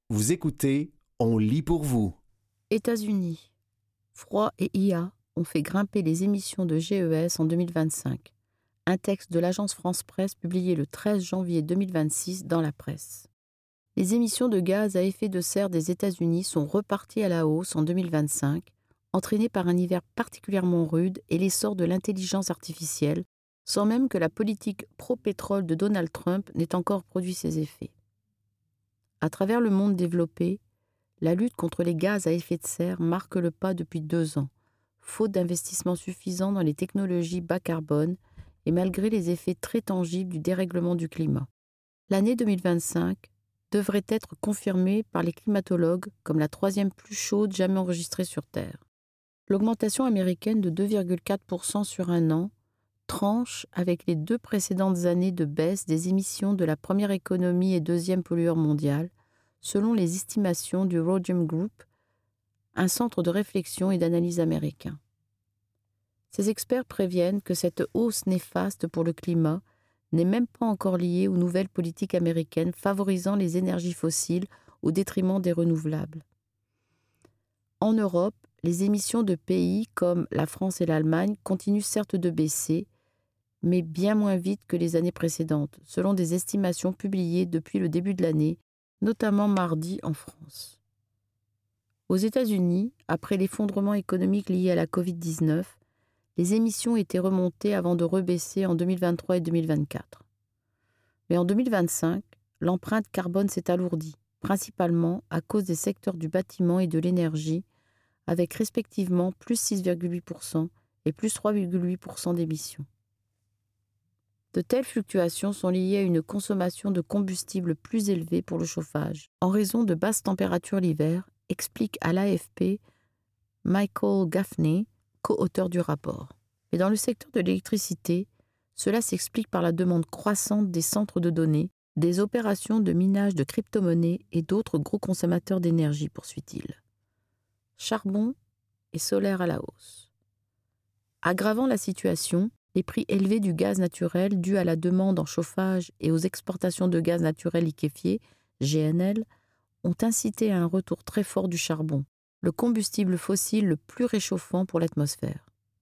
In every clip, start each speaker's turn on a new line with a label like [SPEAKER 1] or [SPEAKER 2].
[SPEAKER 1] Vous écoutez, on lit pour vous.
[SPEAKER 2] États-Unis. Froid et IA ont fait grimper les émissions de GES en 2025. Un texte de l'agence France-Presse publié le 13 janvier 2026 dans la presse. Les émissions de gaz à effet de serre des États-Unis sont reparties à la hausse en 2025, entraînées par un hiver particulièrement rude et l'essor de l'intelligence artificielle, sans même que la politique pro-pétrole de Donald Trump n'ait encore produit ses effets. À travers le monde développé, la lutte contre les gaz à effet de serre marque le pas depuis 2 ans, faute d'investissements suffisants dans les technologies bas carbone et malgré les effets très tangibles du dérèglement du climat. L'année 2025 devrait être confirmée par les climatologues comme la 3e plus chaude jamais enregistrée sur Terre. L'augmentation américaine de 2,4% sur un an tranche avec les 2 précédentes années de baisse des émissions de la première économie et 2e pollueur mondial, selon les estimations du Rhodium Group, un centre de réflexion et d'analyse américain. Ces experts préviennent que cette hausse néfaste pour le climat n'est même pas encore liée aux nouvelles politiques américaines favorisant les énergies fossiles au détriment des renouvelables. En Europe, les émissions de pays comme la France et l'Allemagne continuent certes de baisser, mais bien moins vite que les années précédentes, selon des estimations publiées depuis le début de l'année, notamment mardi en France. Aux États-Unis, après l'effondrement économique lié à la Covid-19, les émissions étaient remontées avant de rebaisser en 2023 et 2024. Mais en 2025, l'empreinte carbone s'est alourdie, principalement à cause des secteurs du bâtiment et de l'énergie, avec respectivement plus 6,8% et plus 3,8% d'émissions. De telles fluctuations sont liées à une consommation de combustible plus élevée pour le chauffage, en raison de basses températures l'hiver, explique à l'AFP Michael Gaffney, co-auteur du rapport. Mais dans le secteur de l'électricité, cela s'explique par la demande croissante des centres de données, des opérations de minage de crypto-monnaies et d'autres gros consommateurs d'énergie, poursuit-il. Charbon et solaire à la hausse. Aggravant la situation, les prix élevés du gaz naturel dus à la demande en chauffage et aux exportations de gaz naturel liquéfié, GNL, ont incité à un retour très fort du charbon, le combustible fossile le plus réchauffant pour l'atmosphère.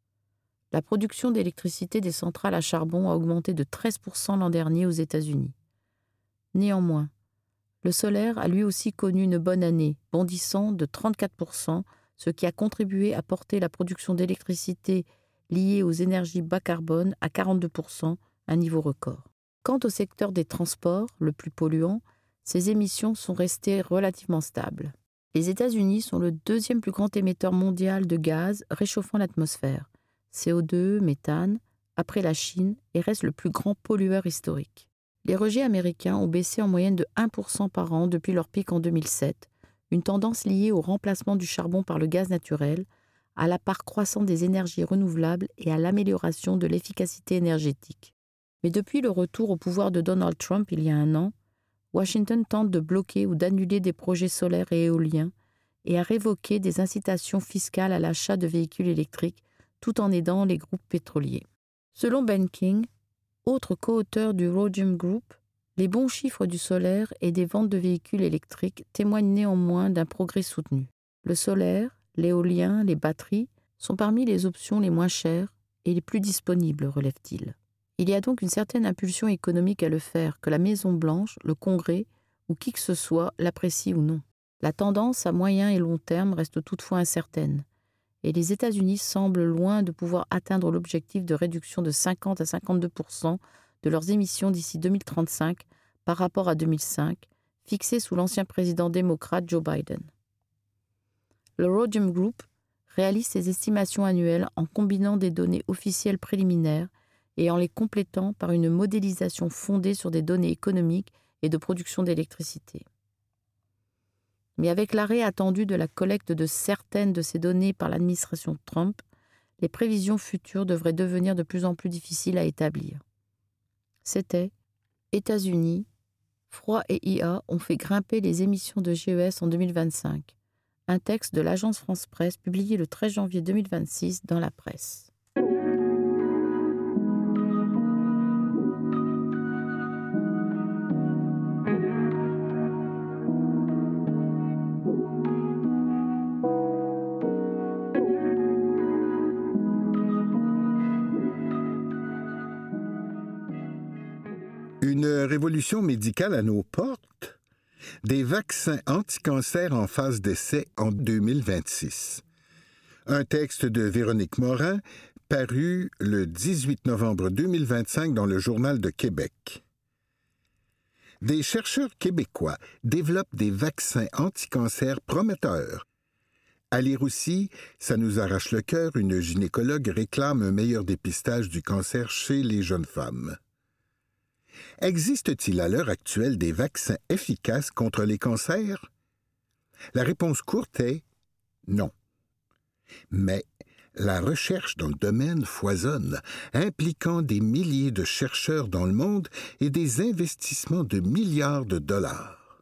[SPEAKER 2] La production d'électricité des centrales à charbon a augmenté de 13% l'an dernier aux États-Unis. Néanmoins, le solaire a lui aussi connu une bonne année, bondissant de 34%, ce qui a contribué à porter la production d'électricité liée aux énergies bas carbone à 42%, un niveau record. Quant au secteur des transports, le plus polluant, ses émissions sont restées relativement stables. Les États-Unis sont le 2e plus grand émetteur mondial de gaz réchauffant l'atmosphère, CO2, méthane, après la Chine, et reste le plus grand pollueur historique. Les rejets américains ont baissé en moyenne de 1% par an depuis leur pic en 2007, une tendance liée au remplacement du charbon par le gaz naturel, à la part croissante des énergies renouvelables et à l'amélioration de l'efficacité énergétique. Mais depuis le retour au pouvoir de Donald Trump il y a un an, Washington tente de bloquer ou d'annuler des projets solaires et éoliens et à révoquer des incitations fiscales à l'achat de véhicules électriques tout en aidant les groupes pétroliers. Selon Ben King, autre co-auteur du Rhodium Group, les bons chiffres du solaire et des ventes de véhicules électriques témoignent néanmoins d'un progrès soutenu. Le solaire, l'éolien, les batteries sont parmi les options les moins chères et les plus disponibles, relève-t-il. Il y a donc une certaine impulsion économique à le faire, que la Maison-Blanche, le Congrès ou qui que ce soit l'apprécie ou non. La tendance à moyen et long terme reste toutefois incertaine, et les États-Unis semblent loin de pouvoir atteindre l'objectif de réduction de 50 à 52% de leurs émissions d'ici 2035 par rapport à 2005, fixé sous l'ancien président démocrate Joe Biden. Le Rhodium Group réalise ses estimations annuelles en combinant des données officielles préliminaires et en les complétant par une modélisation fondée sur des données économiques et de production d'électricité. Mais avec l'arrêt attendu de la collecte de certaines de ces données par l'administration Trump, les prévisions futures devraient devenir de plus en plus difficiles à établir. C'était États-Unis, froid et IA ont fait grimper les émissions de GES en 2025. Un texte de l'agence France-Presse publié le 13 janvier 2026 dans la presse.
[SPEAKER 3] révolution médicale à nos portes? Des vaccins anti-cancer en phase d'essai en 2026. Un texte de Véronique Morin, paru le 18 novembre 2025 dans le Journal de Québec. Des chercheurs québécois développent des vaccins anti-cancer prometteurs. À lire aussi, ça nous arrache le cœur, une gynécologue réclame un meilleur dépistage du cancer chez les jeunes femmes. Existe-t-il à l'heure actuelle des vaccins efficaces contre les cancers? La réponse courte est non. Mais la recherche dans le domaine foisonne, impliquant des milliers de chercheurs dans le monde et des investissements de milliards de dollars.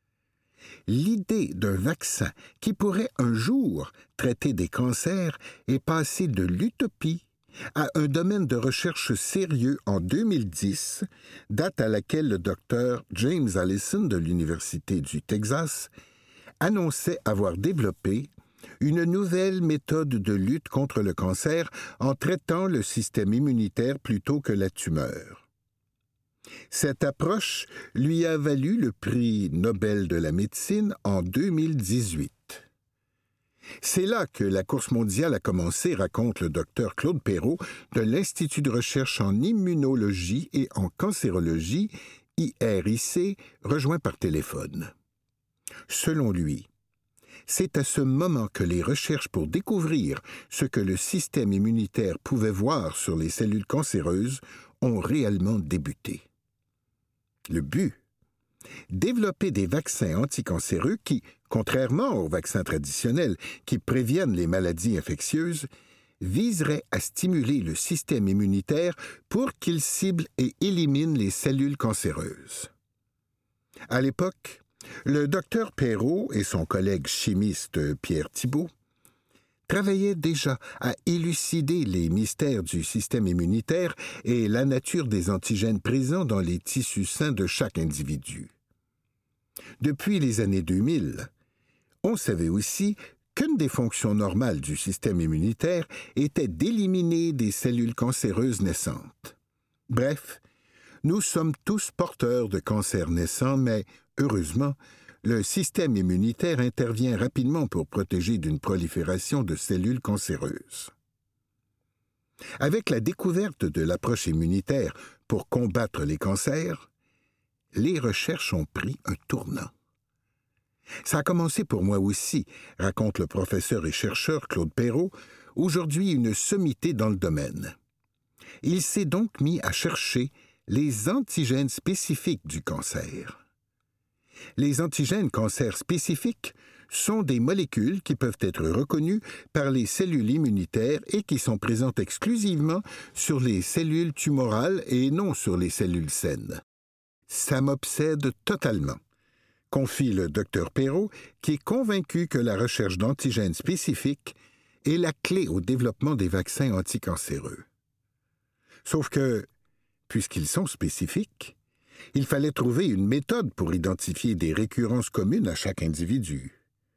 [SPEAKER 3] L'idée d'un vaccin qui pourrait un jour traiter des cancers est passée de l'utopie à un domaine de recherche sérieux en 2010, date à laquelle le docteur James Allison de l'Université du Texas annonçait avoir développé une nouvelle méthode de lutte contre le cancer en traitant le système immunitaire plutôt que la tumeur. Cette approche lui a valu le prix Nobel de la médecine en 2018. C'est là que la course mondiale a commencé, raconte le docteur Claude Perrault de l'Institut de recherche en immunologie et en cancérologie, IRIC, rejoint par téléphone. Selon lui, c'est à ce moment que les recherches pour découvrir ce que le système immunitaire pouvait voir sur les cellules cancéreuses ont réellement débuté. Le but? Développer des vaccins anticancéreux qui, contrairement aux vaccins traditionnels qui préviennent les maladies infectieuses, viseraient à stimuler le système immunitaire pour qu'il cible et élimine les cellules cancéreuses. À l'époque, le docteur Perrault et son collègue chimiste Pierre Thibault travaillaient déjà à élucider les mystères du système immunitaire et la nature des antigènes présents dans les tissus sains de chaque individu. Depuis les années 2000, on savait aussi qu'une des fonctions normales du système immunitaire était d'éliminer des cellules cancéreuses naissantes. Bref, nous sommes tous porteurs de cancers naissants, mais heureusement, le système immunitaire intervient rapidement pour protéger d'une prolifération de cellules cancéreuses. Avec la découverte de l'approche immunitaire pour combattre les cancers, les recherches ont pris un tournant. Ça a commencé pour moi aussi, raconte le professeur et chercheur Claude Perrault, aujourd'hui une sommité dans le domaine. Il s'est donc mis à chercher les antigènes spécifiques du cancer. Les antigènes cancer spécifiques sont des molécules qui peuvent être reconnues par les cellules immunitaires et qui sont présentes exclusivement sur les cellules tumorales et non sur les cellules saines. Ça m'obsède totalement, confie le docteur Perrault, qui est convaincu que la recherche d'antigènes spécifiques est la clé au développement des vaccins anticancéreux. Sauf que, puisqu'ils sont spécifiques, il fallait trouver une méthode pour identifier des récurrences communes à chaque individu.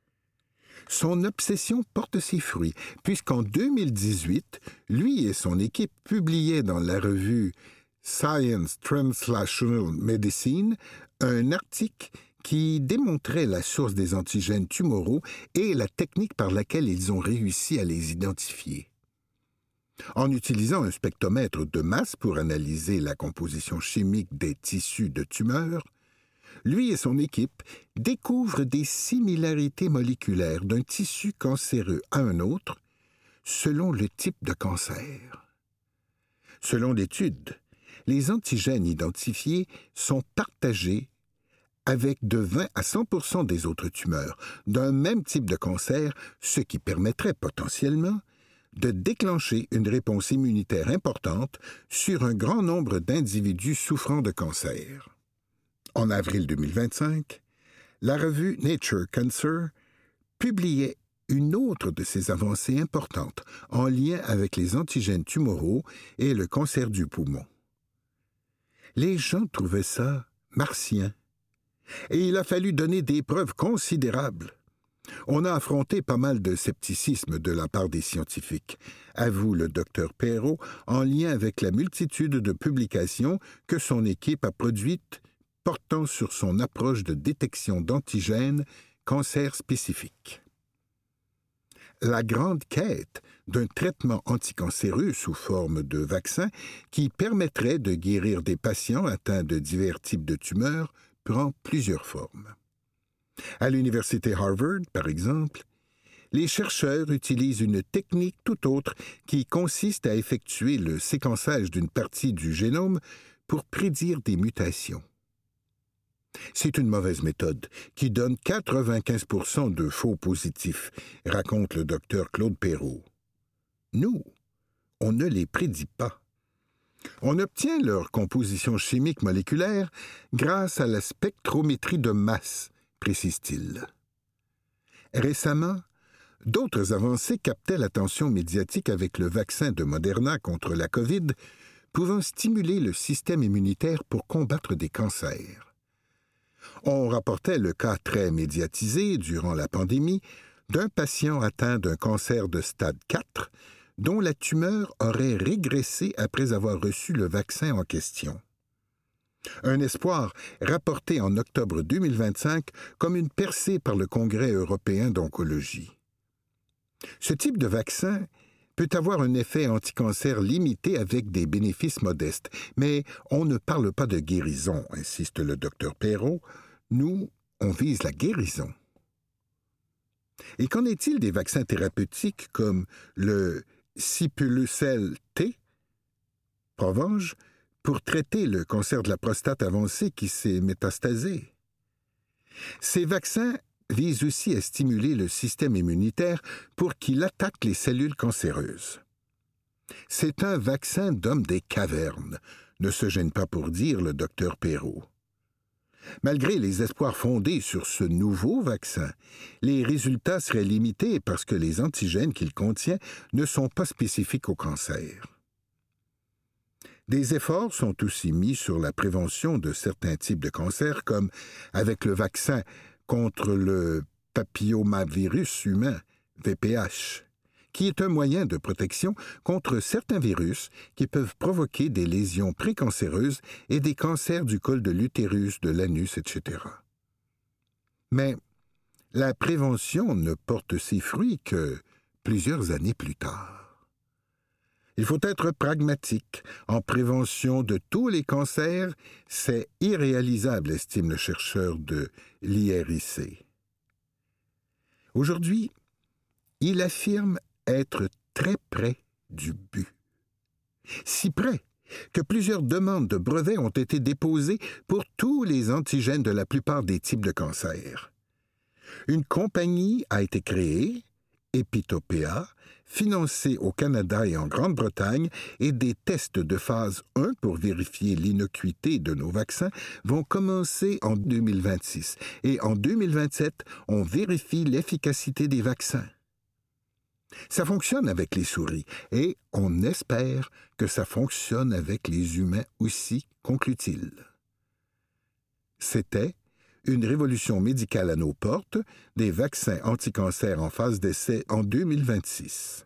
[SPEAKER 3] Son obsession porte ses fruits, puisqu'en 2018, lui et son équipe publiaient dans la revue Science Translational Medicine un article qui démontrait la source des antigènes tumoraux et la technique par laquelle ils ont réussi à les identifier. En utilisant un spectromètre de masse pour analyser la composition chimique des tissus de tumeurs, lui et son équipe découvrent des similarités moléculaires d'un tissu cancéreux à un autre selon le type de cancer. Selon l'étude, les antigènes identifiés sont partagés avec de 20 à 100% des autres tumeurs d'un même type de cancer, ce qui permettrait potentiellement de déclencher une réponse immunitaire importante sur un grand nombre d'individus souffrant de cancer. En avril 2025, la revue Nature Cancer publiait une autre de ces avancées importantes en lien avec les antigènes tumoraux et le cancer du poumon. Les gens trouvaient ça martien, et il a fallu donner des preuves considérables. On a affronté pas mal de scepticisme de la part des scientifiques, avoue le docteur Perrault, en lien avec la multitude de publications que son équipe a produites portant sur son approche de détection d'antigènes cancer spécifiques. La grande quête d'un traitement anticancéreux sous forme de vaccin qui permettrait de guérir des patients atteints de divers types de tumeurs prend plusieurs formes. À l'université Harvard, par exemple, les chercheurs utilisent une technique tout autre qui consiste à effectuer le séquençage d'une partie du génome pour prédire des mutations. C'est une mauvaise méthode qui donne 95% de faux positifs, raconte le docteur Claude Perrault. Nous, on ne les prédit pas. On obtient leur composition chimique moléculaire grâce à la spectrométrie de masse, précise-t-il. Récemment, d'autres avancées captaient l'attention médiatique avec le vaccin de Moderna contre la COVID, pouvant stimuler le système immunitaire pour combattre des cancers. On rapportait le cas très médiatisé durant la pandémie d'un patient atteint d'un cancer de stade 4 dont la tumeur aurait régressé après avoir reçu le vaccin en question. Un espoir rapporté en octobre 2025 comme une percée par le Congrès européen d'oncologie. Ce type de vaccin peut avoir un effet anticancer limité avec des bénéfices modestes, mais on ne parle pas de guérison, insiste le docteur Perrault. Nous, on vise la guérison. Et qu'en est-il des vaccins thérapeutiques comme le Sipuleucel T, Provenge, pour traiter le cancer de la prostate avancé qui s'est métastasé? Ces vaccins visent aussi à stimuler le système immunitaire pour qu'il attaque les cellules cancéreuses. C'est un vaccin d'homme des cavernes, ne se gêne pas pour dire le docteur Perrault. Malgré les espoirs fondés sur ce nouveau vaccin, les résultats seraient limités parce que les antigènes qu'il contient ne sont pas spécifiques au cancer. Des efforts sont aussi mis sur la prévention de certains types de cancers, comme avec le vaccin contre le papillomavirus humain, VPH, qui est un moyen de protection contre certains virus qui peuvent provoquer des lésions précancéreuses et des cancers du col de l'utérus, de l'anus, etc. Mais la prévention ne porte ses fruits que plusieurs années plus tard. Il faut être pragmatique. En prévention de tous les cancers, c'est irréalisable, estime le chercheur de l'IRIC. Aujourd'hui, il affirme être très près du but. Si près que plusieurs demandes de brevets ont été déposées pour tous les antigènes de la plupart des types de cancers. Une compagnie a été créée, Epitopea, financée au Canada et en Grande-Bretagne, et des tests de phase 1 pour vérifier l'innocuité de nos vaccins vont commencer en 2026. Et en 2027, on vérifie l'efficacité des vaccins. Ça fonctionne avec les souris, et on espère que ça fonctionne avec les humains aussi, conclut-il. C'était une révolution médicale à nos portes, des vaccins anti-cancer en phase d'essai en 2026.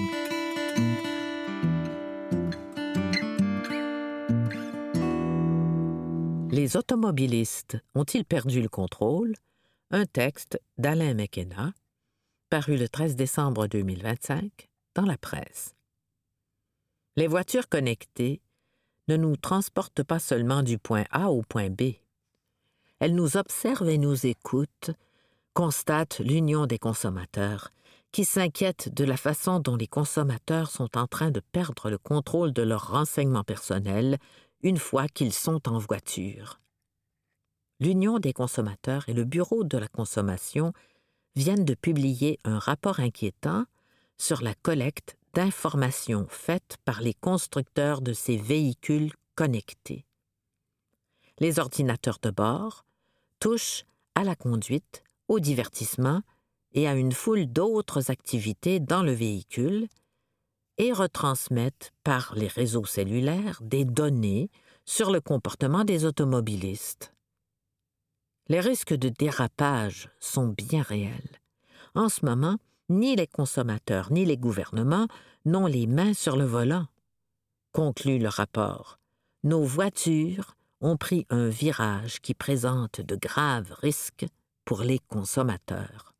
[SPEAKER 4] Les automobilistes ont-ils perdu le contrôle? Un texte d'Alain McKenna, paru le 13 décembre 2025 dans la presse. Les voitures connectées ne nous transportent pas seulement du point A au point B. Elles nous observent et nous écoutent, constate l'Union des consommateurs, qui s'inquiète de la façon dont les consommateurs sont en train de perdre le contrôle de leurs renseignements personnels une fois qu'ils sont en voiture. L'Union des consommateurs et le Bureau de la consommation viennent de publier un rapport inquiétant sur la collecte d'informations faites par les constructeurs de ces véhicules connectés. Les ordinateurs de bord touchent à la conduite, au divertissement et à une foule d'autres activités dans le véhicule et retransmettent par les réseaux cellulaires des données sur le comportement des automobilistes. Les risques de dérapage sont bien réels. En ce moment, ni les consommateurs ni les gouvernements n'ont les mains sur le volant. Conclut le rapport. Nos voitures ont pris un virage qui présente de graves risques pour les consommateurs.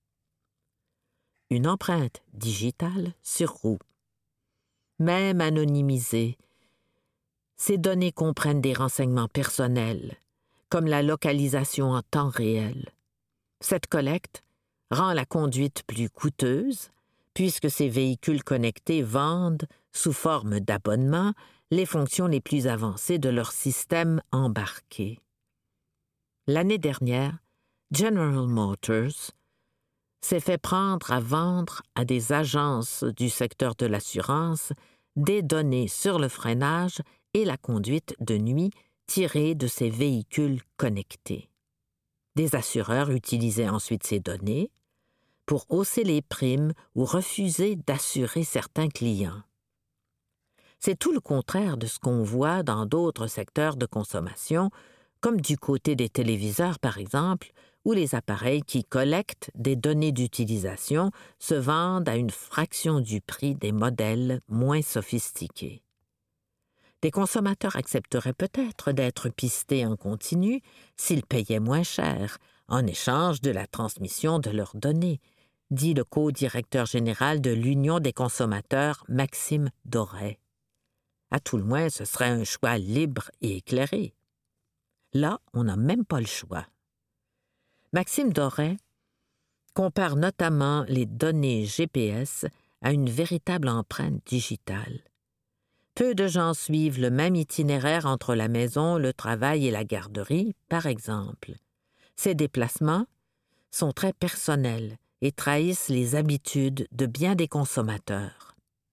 [SPEAKER 4] Une empreinte digitale sur roue. Même anonymisées, ces données comprennent des renseignements personnels, comme la localisation en temps réel. Cette collecte rend la conduite plus coûteuse, puisque ces véhicules connectés vendent, sous forme d'abonnement, les fonctions les plus avancées de leur système embarqué. L'année dernière, General Motors s'est fait prendre à vendre à des agences du secteur de l'assurance des données sur le freinage et la conduite de nuit tirées de ces véhicules connectés. Des assureurs utilisaient ensuite ces données pour hausser les primes ou refuser d'assurer certains clients. C'est tout le contraire de ce qu'on voit dans d'autres secteurs de consommation, comme du côté des téléviseurs par exemple, où les appareils qui collectent des données d'utilisation se vendent à une fraction du prix des modèles moins sophistiqués. Des consommateurs accepteraient peut-être d'être pistés en continu s'ils payaient moins cher, en échange de la transmission de leurs données, dit le co-directeur général de l'Union des consommateurs, Maxime Doré. À tout le moins, ce serait un choix libre et éclairé. Là, on n'a même pas le choix. Maxime Doré compare notamment les données GPS à une véritable empreinte digitale. Peu de gens suivent le même itinéraire entre la maison, le travail et la garderie, par exemple. Ces déplacements sont très personnels et trahissent les habitudes de bien des consommateurs.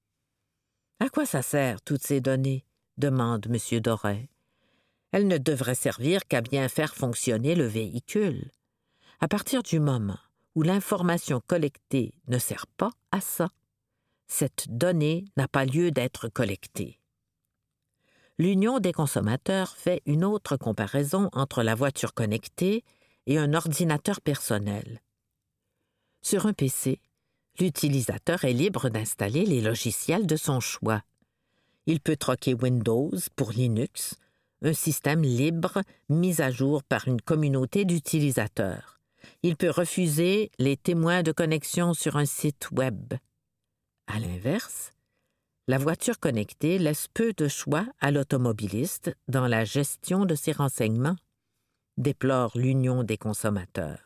[SPEAKER 4] « À quoi ça sert, toutes ces données ?» demande M. Doré. « Elles ne devraient servir qu'à bien faire fonctionner le véhicule. À partir du moment où l'information collectée ne sert pas à ça, cette donnée n'a pas lieu d'être collectée. » L'Union des consommateurs fait une autre comparaison entre la voiture connectée et un ordinateur personnel. Sur un PC, l'utilisateur est libre d'installer les logiciels de son choix. Il peut troquer Windows pour Linux, un système libre mis à jour par une communauté d'utilisateurs. Il peut refuser les témoins de connexion sur un site web. À l'inverse, la voiture connectée laisse peu de choix à l'automobiliste dans la gestion de ses renseignements, déplore l'Union des consommateurs.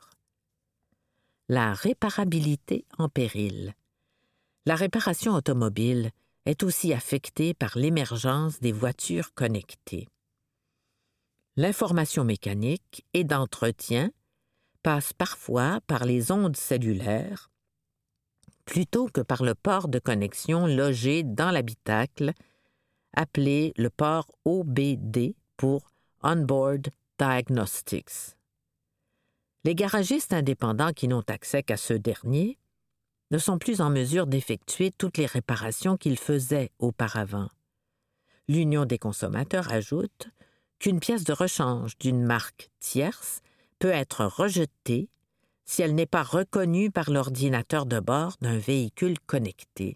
[SPEAKER 4] La réparabilité en péril. La réparation automobile est aussi affectée par l'émergence des voitures connectées. L'information mécanique et d'entretien passe parfois par les ondes cellulaires plutôt que par le port de connexion logé dans l'habitacle, appelé le port OBD pour Onboard Diagnostics. Les garagistes indépendants qui n'ont accès qu'à ce dernier ne sont plus en mesure d'effectuer toutes les réparations qu'ils faisaient auparavant. L'Union des consommateurs ajoute qu'une pièce de rechange d'une marque tierce peut être rejetée si elle n'est pas reconnue par l'ordinateur de bord d'un véhicule connecté.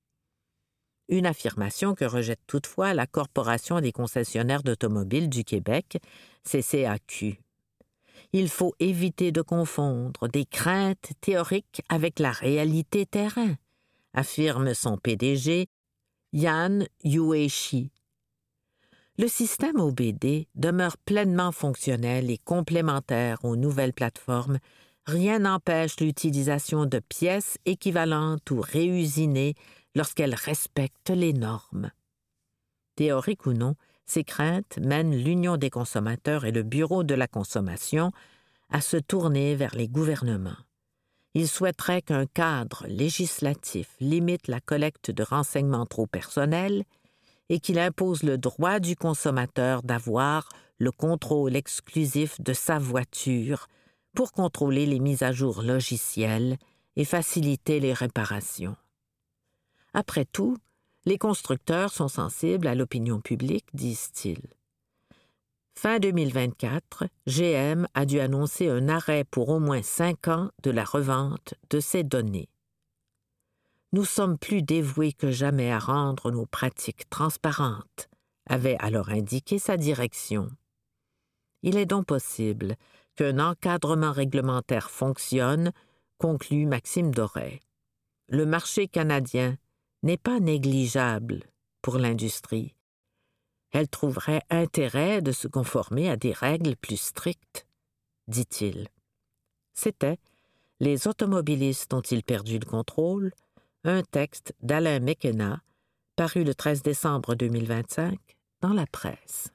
[SPEAKER 4] Une affirmation que rejette toutefois la Corporation des concessionnaires d'automobiles du Québec, CCAQ. Il faut éviter de confondre des craintes théoriques avec la réalité terrain, affirme son PDG, Yan Yueshi. Le système OBD demeure pleinement fonctionnel et complémentaire aux nouvelles plateformes. Rien n'empêche l'utilisation de pièces équivalentes ou réusinées lorsqu'elles respectent les normes. Théorique ou non, ces craintes mènent l'Union des consommateurs et le Bureau de la consommation à se tourner vers les gouvernements. Ils souhaiteraient qu'un cadre législatif limite la collecte de renseignements trop personnels et qu'il impose le droit du consommateur d'avoir le contrôle exclusif de sa voiture pour contrôler les mises à jour logicielles et faciliter les réparations. Après tout, les constructeurs sont sensibles à l'opinion publique, disent-ils. Fin 2024, GM a dû annoncer un arrêt pour au moins 5 ans de la revente de ces données. Nous sommes plus dévoués que jamais à rendre nos pratiques transparentes, avait alors indiqué sa direction. Il est donc possible qu'un encadrement réglementaire fonctionne, conclut Maxime Doré. Le marché canadien n'est pas négligeable pour l'industrie. Elle trouverait intérêt de se conformer à des règles plus strictes, dit-il. C'était « Les automobilistes ont-ils perdu le contrôle ?» un texte d'Alain McKenna, paru le 13 décembre 2025 dans la presse.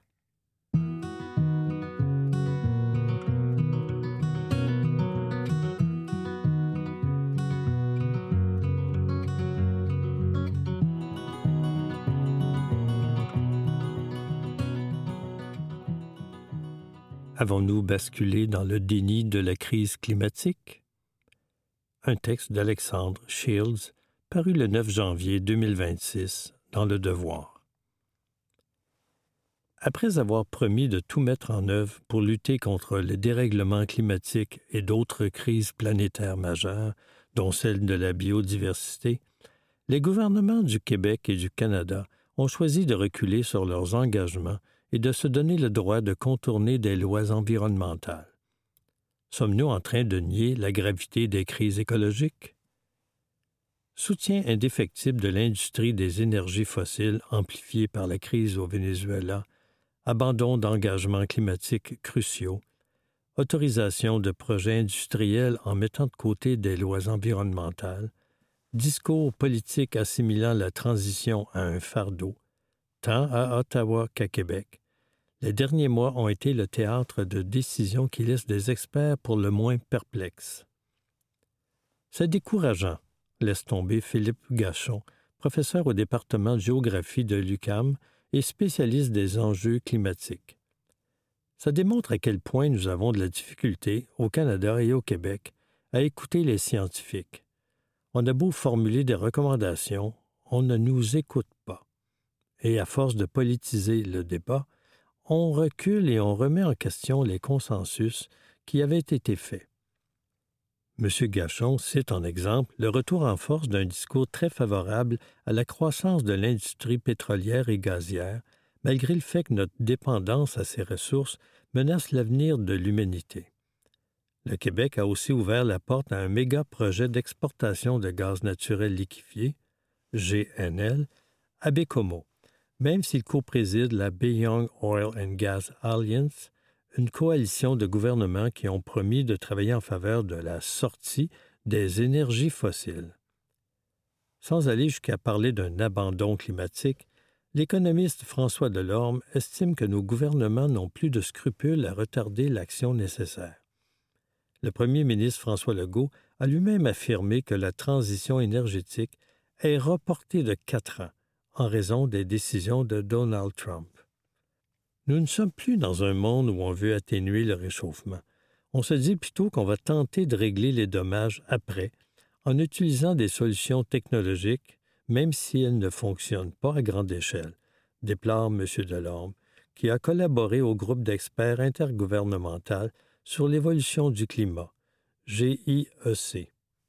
[SPEAKER 5] Avons-nous basculé dans le déni de la crise climatique? Un texte d'Alexandre Shields, paru le 9 janvier 2026 dans Le Devoir. Après avoir promis de tout mettre en œuvre pour lutter contre le dérèglement climatique et d'autres crises planétaires majeures, dont celle de la biodiversité, les gouvernements du Québec et du Canada ont choisi de reculer sur leurs engagements et de se donner le droit de contourner des lois environnementales. Sommes-nous en train de nier la gravité des crises écologiques? Soutien indéfectible de l'industrie des énergies fossiles amplifiée par la crise au Venezuela, abandon d'engagements climatiques cruciaux, autorisation de projets industriels en mettant de côté des lois environnementales, discours politiques assimilant la transition à un fardeau, tant à Ottawa qu'à Québec. Les derniers mois ont été le théâtre de décisions qui laissent des experts pour le moins perplexes. C'est décourageant, laisse tomber Philippe Gachon, professeur au département de géographie de l'UQAM et spécialiste des enjeux climatiques. Ça démontre à quel point nous avons de la difficulté, au Canada et au Québec, à écouter les scientifiques. On a beau formuler des recommandations, on ne nous écoute pas. Et à force de politiser le débat, on recule et on remet en question les consensus qui avaient été faits. M. Gachon cite en exemple le retour en force d'un discours très favorable à la croissance de l'industrie pétrolière et gazière, malgré le fait que notre dépendance à ces ressources menace l'avenir de l'humanité. Le Québec a aussi ouvert la porte à un méga-projet d'exportation de gaz naturel liquéfié, GNL, à Baie-Comeau, même s'il co-préside la Beyoung Oil and Gas Alliance, une coalition de gouvernements qui ont promis de travailler en faveur de la sortie des énergies fossiles. Sans aller jusqu'à parler d'un abandon climatique, l'économiste François Delorme estime que nos gouvernements n'ont plus de scrupules à retarder l'action nécessaire. Le premier ministre François Legault a lui-même affirmé que la transition énergétique est reportée de 4 ans en raison des décisions de Donald Trump. Nous ne sommes plus dans un monde où on veut atténuer le réchauffement. On se dit plutôt qu'on va tenter de régler les dommages après, en utilisant des solutions technologiques, même si elles ne fonctionnent pas à grande échelle, déplore M. Delorme, qui a collaboré au groupe d'experts intergouvernemental sur l'évolution du climat, GIEC.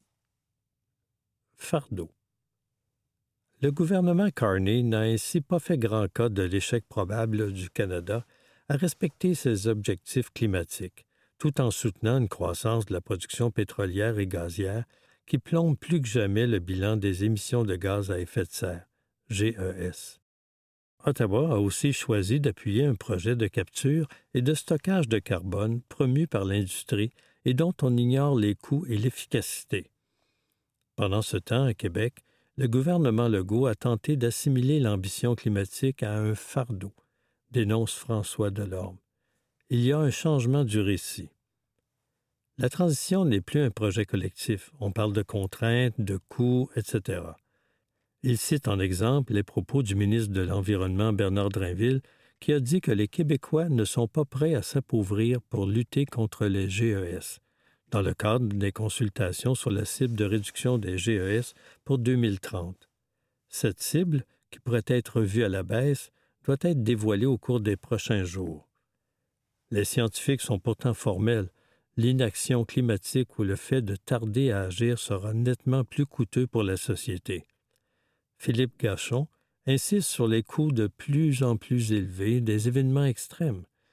[SPEAKER 5] Fardeau. Le gouvernement Carney n'a ainsi pas fait grand cas de l'échec probable du Canada à respecter ses objectifs climatiques, tout en soutenant une croissance de la production pétrolière et gazière qui plombe plus que jamais le bilan des émissions de gaz à effet de serre, GES. Ottawa a aussi choisi d'appuyer un projet de capture et de stockage de carbone promu par l'industrie et dont on ignore les coûts et l'efficacité. Pendant ce temps, à Québec, le gouvernement Legault a tenté d'assimiler l'ambition climatique à un fardeau, dénonce François Delorme. Il y a un changement du récit. La transition n'est plus un projet collectif. On parle de contraintes, de coûts, etc. Il cite en exemple les propos du ministre de l'Environnement Bernard Drinville qui a dit que les Québécois ne sont pas prêts à s'appauvrir pour lutter contre les GES, dans le cadre des consultations sur la cible de réduction des GES pour 2030. Cette cible, qui pourrait être revue à la baisse, doit être dévoilée au cours des prochains jours. Les scientifiques sont pourtant formels. L'inaction climatique ou le fait de tarder à agir sera nettement plus coûteux pour la société. Philippe Gachon insiste sur les coûts de plus en plus élevés des événements extrêmes.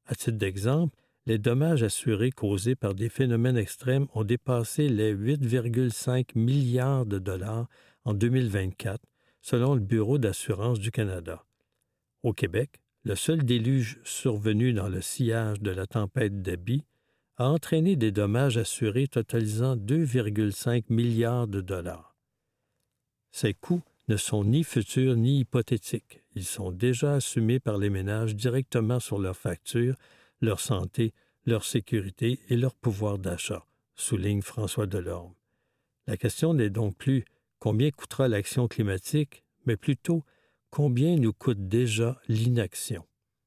[SPEAKER 5] À titre d'exemple, les dommages assurés causés par des phénomènes extrêmes ont dépassé les 8,5 milliards de dollars en 2024, selon le Bureau d'assurance du Canada. Au Québec, le seul déluge survenu dans le sillage de la tempête Debby a entraîné des dommages assurés totalisant 2,5 milliards de dollars. Ces coûts ne sont ni futurs ni hypothétiques. Ils sont déjà assumés par les ménages directement sur leurs factures, leur santé, leur sécurité et leur pouvoir d'achat, souligne François Delorme. La question n'est donc plus combien coûtera l'action climatique, mais plutôt combien nous coûte déjà l'inaction.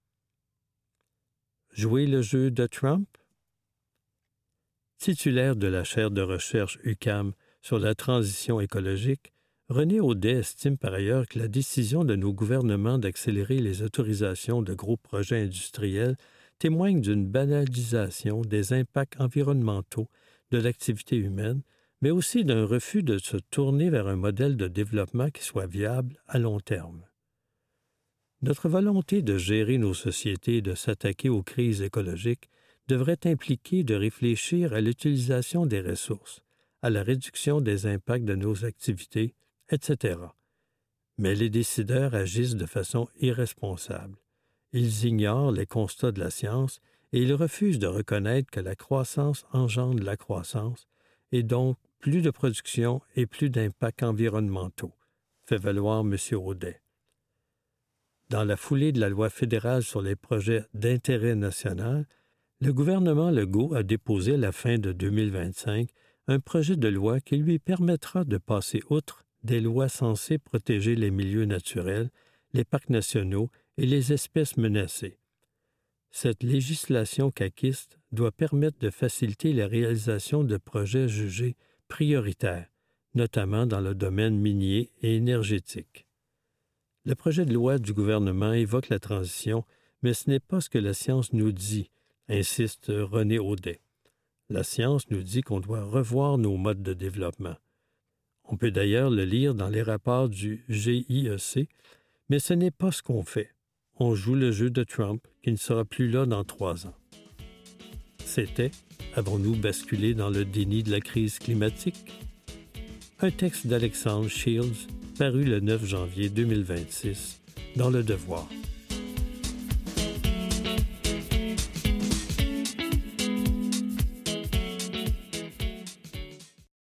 [SPEAKER 5] Jouer le jeu de Trump? Titulaire de la chaire de recherche UQAM sur la transition écologique, René Audet estime par ailleurs que la décision de nos gouvernements d'accélérer les autorisations de gros projets industriels témoigne d'une banalisation des impacts environnementaux de l'activité humaine, mais aussi d'un refus de se tourner vers un modèle de développement qui soit viable à long terme. Notre volonté de gérer nos sociétés et de s'attaquer aux crises écologiques devrait impliquer de réfléchir à l'utilisation des ressources, à la réduction des impacts de nos activités, etc. Mais les décideurs agissent de façon irresponsable. Ils ignorent les constats de la science et ils refusent de reconnaître que la croissance engendre la croissance et donc plus de production et plus d'impacts environnementaux, fait valoir M. Audet. Dans la foulée de la loi fédérale sur les projets d'intérêt national, le gouvernement Legault a déposé à la fin de 2025 un projet de loi qui lui permettra de passer outre des lois censées protéger les milieux naturels, les parcs nationaux et les espèces menacées. Cette législation caquiste doit permettre de faciliter la réalisation de projets jugés prioritaires, notamment dans le domaine minier et énergétique. Le projet de loi du gouvernement évoque la transition, mais ce n'est pas ce que la science nous dit, insiste René Audet. La science nous dit qu'on doit revoir nos modes de développement. On peut d'ailleurs le lire dans les rapports du GIEC, mais ce n'est pas ce qu'on fait. On joue le jeu de Trump qui ne sera plus là dans 3 ans. C'était « Avons-nous basculé dans le déni de la crise climatique ?» Un texte d'Alexandre Shields paru le 9 janvier 2026 dans Le Devoir.